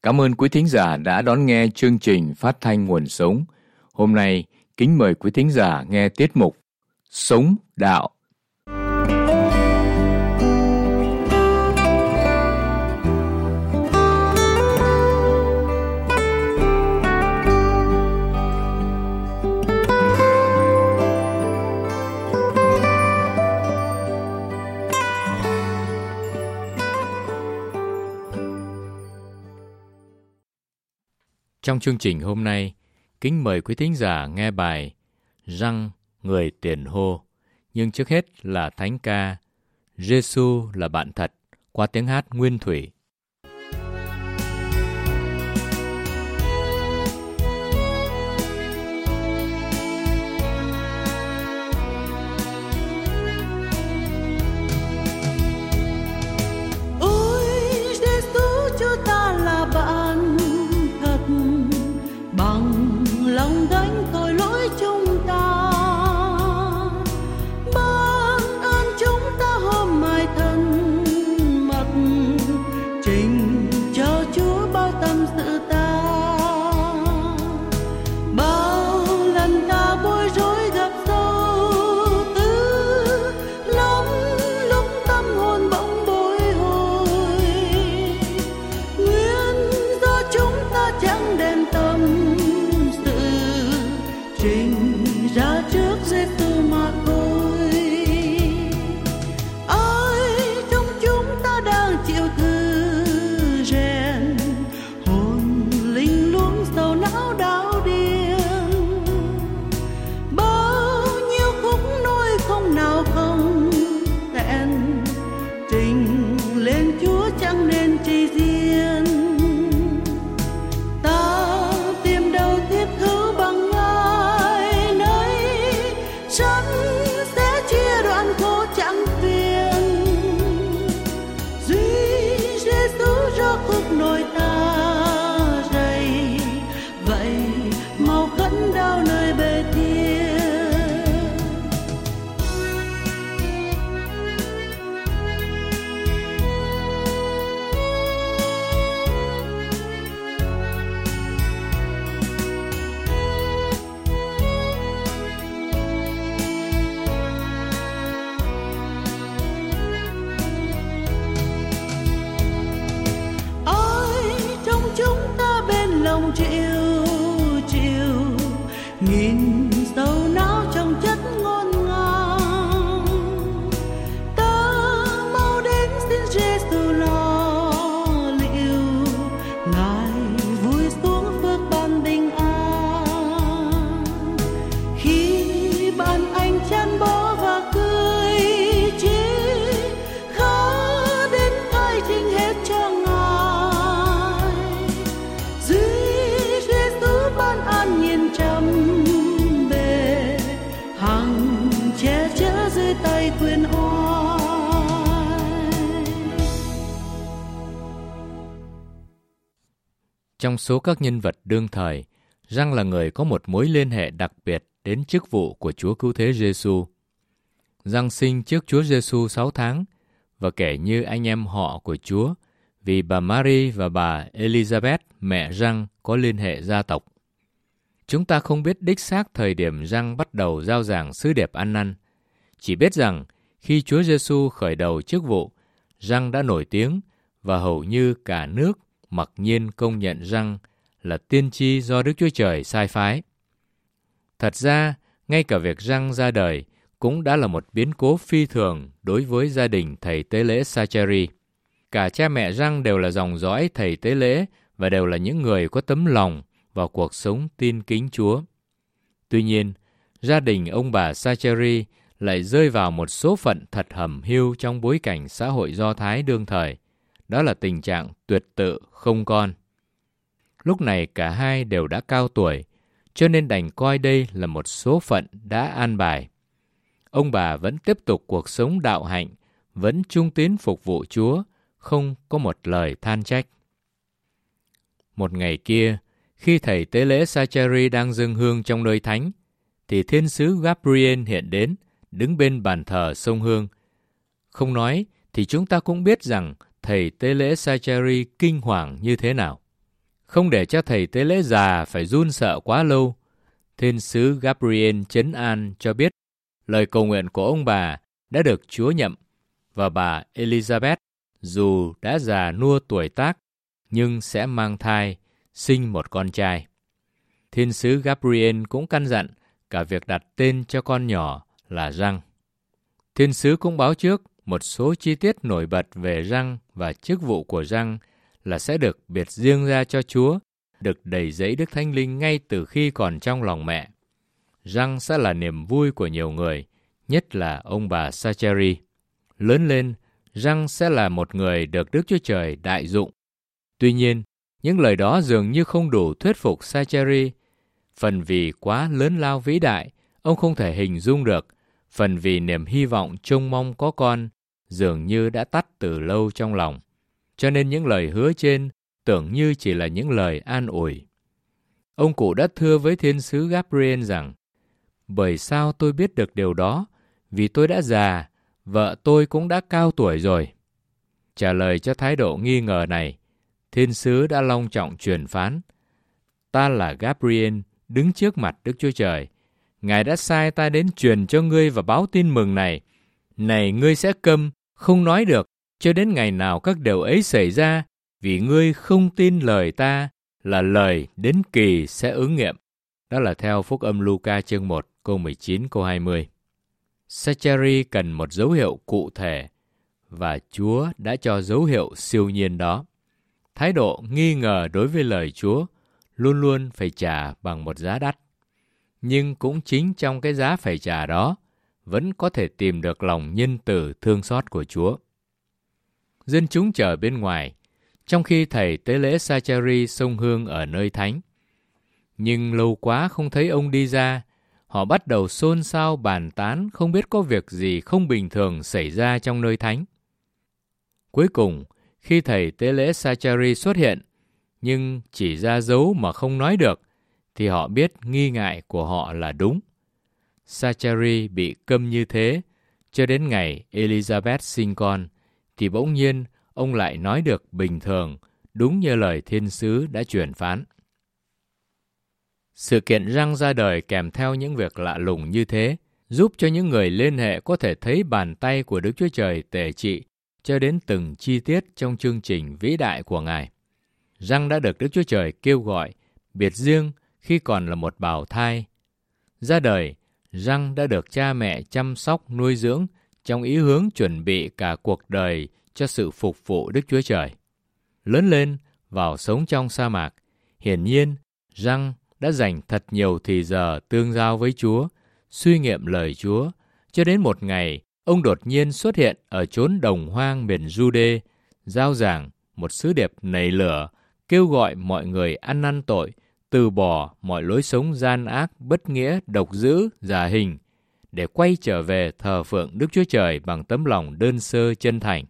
Cảm ơn quý thính giả đã đón nghe chương trình phát thanh Nguồn Sống. Hôm nay, kính mời quý thính giả nghe tiết mục Sống Đạo. Trong chương trình hôm nay, kính mời quý thính giả nghe bài Răng người tiền hô. Nhưng trước hết là thánh ca Giê-xu là bạn thật qua tiếng hát nguyên thủy. Trong số các nhân vật đương thời, Răng là người có một mối liên hệ đặc biệt đến chức vụ của Chúa Cứu Thế Giê-xu. Răng sinh trước Chúa Giê-xu 6 tháng và kể như anh em họ của Chúa vì bà Mary và bà Elizabeth, mẹ Răng, có liên hệ gia tộc. Chúng ta không biết đích xác thời điểm Răng bắt đầu rao giảng sứ điệp ăn năn, chỉ biết rằng khi Chúa Giê-xu khởi đầu chức vụ, Răng đã nổi tiếng và hầu như cả nước mặc nhiên công nhận Răng là tiên tri do Đức Chúa Trời sai phái. Thật ra, ngay cả việc Răng ra đời cũng đã là một biến cố phi thường đối với gia đình thầy tế lễ Zachary. Cả cha mẹ Răng đều là dòng dõi thầy tế lễ và đều là những người có tấm lòng vào cuộc sống tin kính Chúa. Tuy nhiên, gia đình ông bà Zachary lại rơi vào một số phận thật hẩm hiu trong bối cảnh xã hội Do Thái đương thời. Đó là tình trạng tuyệt tự không con. Lúc này cả hai đều đã cao tuổi, cho nên đành coi đây là một số phận đã an bài. Ông bà vẫn tiếp tục cuộc sống đạo hạnh, vẫn trung tín phục vụ Chúa, không có một lời than trách. Một ngày kia, khi thầy tế lễ Zachary đang dâng hương trong nơi thánh, thì thiên sứ Gabriel hiện đến, đứng bên bàn thờ xông hương. Không nói thì chúng ta cũng biết rằng thầy tế lễ Zachary kinh hoàng như thế nào. Không để cho thầy tế lễ già phải run sợ quá lâu, thiên sứ Gabriel trấn an cho biết lời cầu nguyện của ông bà đã được Chúa nhậm, và bà Elizabeth dù đã già nua tuổi tác nhưng sẽ mang thai, sinh một con trai. Thiên sứ Gabriel cũng căn dặn cả việc đặt tên cho con nhỏ là Giăng. Thiên sứ cũng báo trước một số chi tiết nổi bật về Giăng và chức vụ của Giăng là sẽ được biệt riêng ra cho Chúa, được đầy dẫy Đức Thánh Linh ngay từ khi còn trong lòng mẹ. Giăng sẽ là niềm vui của nhiều người, nhất là ông bà Zachary. Lớn lên, Giăng sẽ là một người được Đức Chúa Trời đại dụng. Tuy nhiên, những lời đó dường như không đủ thuyết phục Zachary. Phần vì quá lớn lao vĩ đại, ông không thể hình dung được. Phần vì niềm hy vọng trông mong có con dường như đã tắt từ lâu trong lòng. Cho nên những lời hứa trên tưởng như chỉ là những lời an ủi. Ông cụ đã thưa với thiên sứ Gabriel rằng: bởi sao tôi biết được điều đó? Vì tôi đã già, vợ tôi cũng đã cao tuổi rồi. Trả lời cho thái độ nghi ngờ này, thiên sứ đã long trọng truyền phán: ta là Gabriel, đứng trước mặt Đức Chúa Trời. Ngài đã sai ta đến truyền cho ngươi và báo tin mừng này. Này, ngươi sẽ câm, không nói được, cho đến ngày nào các điều ấy xảy ra, vì ngươi không tin lời ta, là lời đến kỳ sẽ ứng nghiệm. Đó là theo Phúc âm Luca chương 1, câu 19, câu 20. Zachary cần một dấu hiệu cụ thể, và Chúa đã cho dấu hiệu siêu nhiên đó. Thái độ nghi ngờ đối với lời Chúa luôn luôn phải trả bằng một giá đắt. Nhưng cũng chính trong cái giá phải trả đó, vẫn có thể tìm được lòng nhân từ thương xót của Chúa. Dân chúng chờ bên ngoài, trong khi thầy tế lễ Zachary xông hương ở nơi thánh. Nhưng lâu quá không thấy ông đi ra, họ bắt đầu xôn xao bàn tán không biết có việc gì không bình thường xảy ra trong nơi thánh. Cuối cùng, khi thầy tế lễ Zachary xuất hiện, nhưng chỉ ra dấu mà không nói được, thì họ biết nghi ngại của họ là đúng. Zachary bị câm như thế, cho đến ngày Elizabeth sinh con, thì bỗng nhiên ông lại nói được bình thường, đúng như lời thiên sứ đã truyền phán. Sự kiện Giăng ra đời kèm theo những việc lạ lùng như thế, giúp cho những người liên hệ có thể thấy bàn tay của Đức Chúa Trời tể trị cho đến từng chi tiết trong chương trình vĩ đại của Ngài. Giăng đã được Đức Chúa Trời kêu gọi, biệt riêng khi còn là một bào thai. Ra đời, Giăng đã được cha mẹ chăm sóc nuôi dưỡng trong ý hướng chuẩn bị cả cuộc đời cho sự phục vụ Đức Chúa Trời. Lớn lên, vào sống trong sa mạc, hiển nhiên, Giăng đã dành thật nhiều thì giờ tương giao với Chúa, suy nghiệm lời Chúa, cho đến một ngày, ông đột nhiên xuất hiện ở chốn đồng hoang miền Jude, rao giảng một sứ điệp nảy lửa, kêu gọi mọi người ăn năn tội, từ bỏ mọi lối sống gian ác, bất nghĩa, độc dữ, giả hình, để quay trở về thờ phượng Đức Chúa Trời bằng tấm lòng đơn sơ chân thành.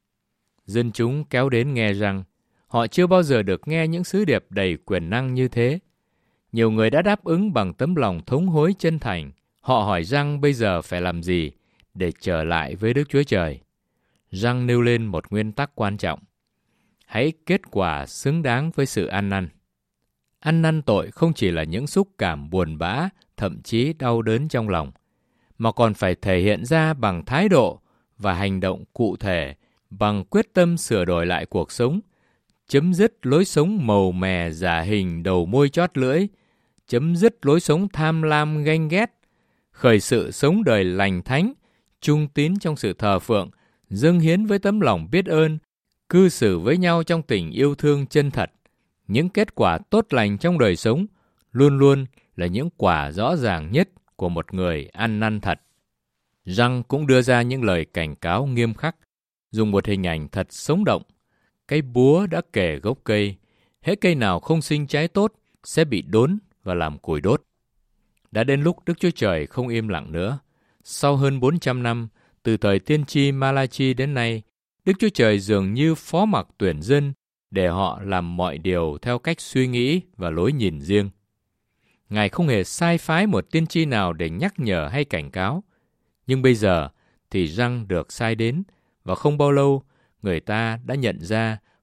Dân chúng kéo đến nghe rằng, họ chưa bao giờ được nghe những sứ điệp đầy quyền năng như thế. Nhiều người đã đáp ứng bằng tấm lòng thống hối chân thành. Họ hỏi Giăng bây giờ phải làm gì để trở lại với Đức Chúa Trời. Giăng nêu lên một nguyên tắc quan trọng: hãy kết quả xứng đáng với sự ăn năn. Ăn năn tội không chỉ là những xúc cảm buồn bã, thậm chí đau đớn trong lòng, mà còn phải thể hiện ra bằng thái độ và hành động cụ thể, bằng quyết tâm sửa đổi lại cuộc sống, chấm dứt lối sống màu mè giả hình đầu môi chót lưỡi, chấm dứt lối sống tham lam ganh ghét, khởi sự sống đời lành thánh, trung tín trong sự thờ phượng, dâng hiến với tấm lòng biết ơn, cư xử với nhau trong tình yêu thương chân thật. Những kết quả tốt lành trong đời sống luôn luôn là những quả rõ ràng nhất của một người ăn năn thật. Giăng cũng đưa ra những lời cảnh cáo nghiêm khắc, dùng một hình ảnh thật sống động. Cái búa đã kề gốc cây, hễ cây nào không sinh trái tốt sẽ bị đốn và làm củi đốt. Đã đến lúc Đức Chúa Trời không im lặng nữa. Sau hơn 400 năm, từ thời tiên tri Malachi đến nay, Đức Chúa Trời dường như phó mặc tuyển dân để họ làm mọi điều theo cách suy nghĩ và lối nhìn riêng. Ngài không hề sai phái một tiên tri nào để nhắc nhở hay cảnh cáo. Nhưng bây giờ thì Giăng được sai đến, và không bao lâu người ta đã nhận ra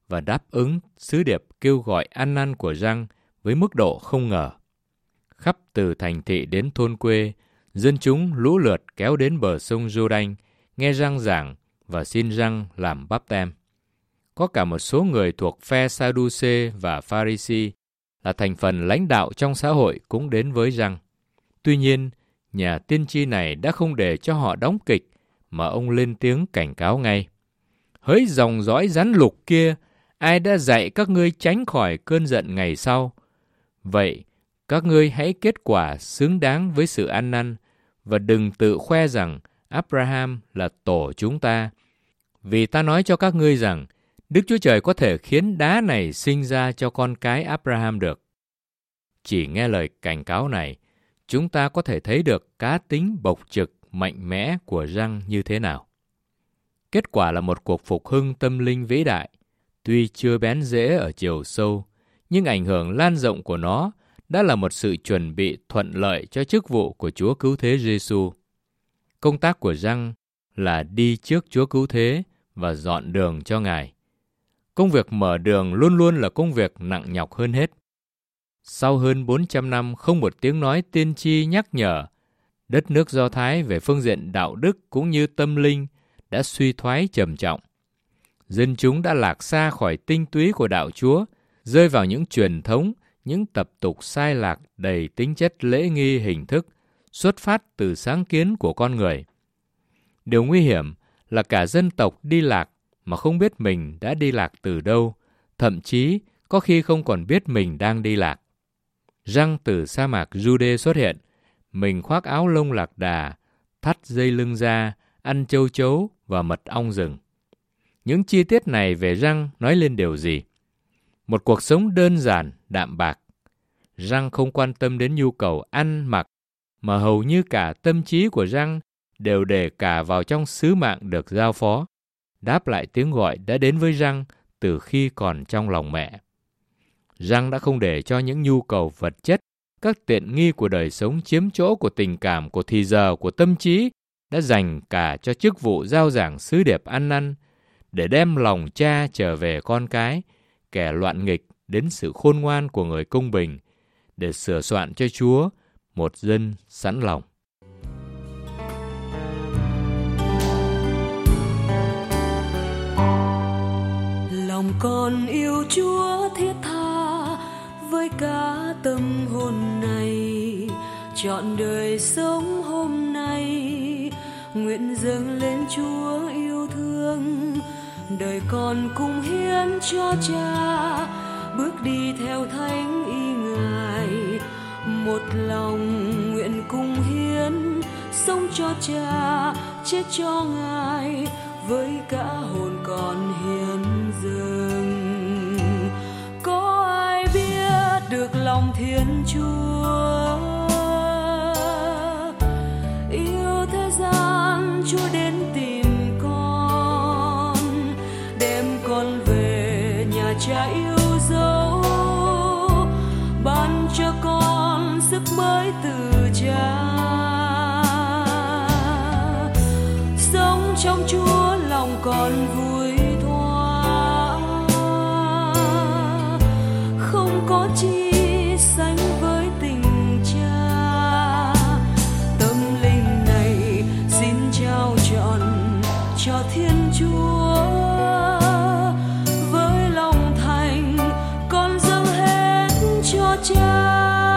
và đáp ứng sứ điệp kêu gọi ăn năn của Giăng với mức độ không ngờ. Khắp từ thành thị đến thôn quê, dân chúng lũ lượt kéo đến bờ sông Giô-đanh, nghe Giăng giảng và xin Giăng làm báp têm. Có cả một số người thuộc phe Sa-đu-xê và Pha-ri-si là thành phần lãnh đạo trong xã hội cũng đến với Giăng. Tuy nhiên, nhà tiên tri này đã không để cho họ đóng kịch, mà ông lên tiếng cảnh cáo ngay. Hỡi dòng dõi rắn lục kia, ai đã dạy các ngươi tránh khỏi cơn giận ngày sau? Vậy, các ngươi hãy kết quả xứng đáng với sự ăn năn, và đừng tự khoe rằng Abraham là tổ chúng ta. Vì ta nói cho các ngươi rằng, Đức Chúa Trời có thể khiến đá này sinh ra cho con cái Abraham được. Chỉ nghe lời cảnh cáo này, chúng ta có thể thấy được cá tính bộc trực, mạnh mẽ của Giăng như thế nào. Kết quả là một cuộc phục hưng tâm linh vĩ đại. Tuy chưa bén rễ ở chiều sâu, nhưng ảnh hưởng lan rộng của nó đã là một sự chuẩn bị thuận lợi cho chức vụ của Chúa Cứu Thế Giêsu. Công tác của Giăng là đi trước Chúa Cứu Thế và dọn đường cho Ngài. Công việc mở đường luôn luôn là công việc nặng nhọc hơn hết. Sau hơn 400 năm không một tiếng nói tiên tri nhắc nhở, đất nước Do Thái về phương diện đạo đức cũng như tâm linh đã suy thoái trầm trọng. Dân chúng đã lạc xa khỏi tinh túy của đạo Chúa, rơi vào những truyền thống, những tập tục sai lạc đầy tính chất lễ nghi hình thức, xuất phát từ sáng kiến của con người. Điều nguy hiểm là cả dân tộc đi lạc mà không biết mình đã đi lạc từ đâu, thậm chí có khi không còn biết mình đang đi lạc. Giăng từ sa mạc Giu-đê xuất hiện, mình khoác áo lông lạc đà, thắt dây lưng ra, ăn châu chấu và mật ong rừng. Những chi tiết này về Giăng nói lên điều gì? Một cuộc sống đơn giản, đạm bạc. Giăng không quan tâm đến nhu cầu ăn, mặc, mà hầu như cả tâm trí của Giăng đều để cả vào trong sứ mạng được giao phó, đáp lại tiếng gọi đã đến với Giăng từ khi còn trong lòng mẹ. Giăng đã không để cho những nhu cầu vật chất, các tiện nghi của đời sống chiếm chỗ của tình cảm, của thì giờ, của tâm trí, đã dành cả cho chức vụ giao giảng sứ điệp ăn năn, để đem lòng cha trở về con cái, kẻ loạn nghịch đến sự khôn ngoan của người công bình, để sửa soạn cho Chúa một dân sẵn lòng. Lòng con yêu Chúa thiết tha với cả tâm hồn này, trọn đời sống hôm nay nguyện dâng lên Chúa yêu thương. Đời con cùng hiến cho Cha, bước đi theo thánh ý Ngài. Một lòng nguyện cùng hiến, sống cho Cha, chết cho Ngài, với cả hồn con hiến dâng. Có ai biết được lòng Thiên Chúa? Yêu thế gian, Chúa đến tìm con, đem con về nhà Cha yêu dấu, ban cho con sức mới từ Cha. Sống trong Chúa lòng con vui thoa, không có chi sánh với tình Cha. Tâm linh này xin trao trọn cho Thiên Chúa, với lòng thành con dâng hết cho Cha.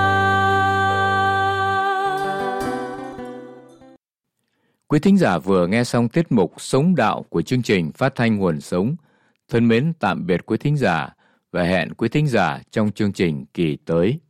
Quý thính giả vừa nghe xong tiết mục Sống Đạo của chương trình Phát thanh Nguồn Sống. Thân mến tạm biệt quý thính giả và hẹn quý thính giả trong chương trình kỳ tới.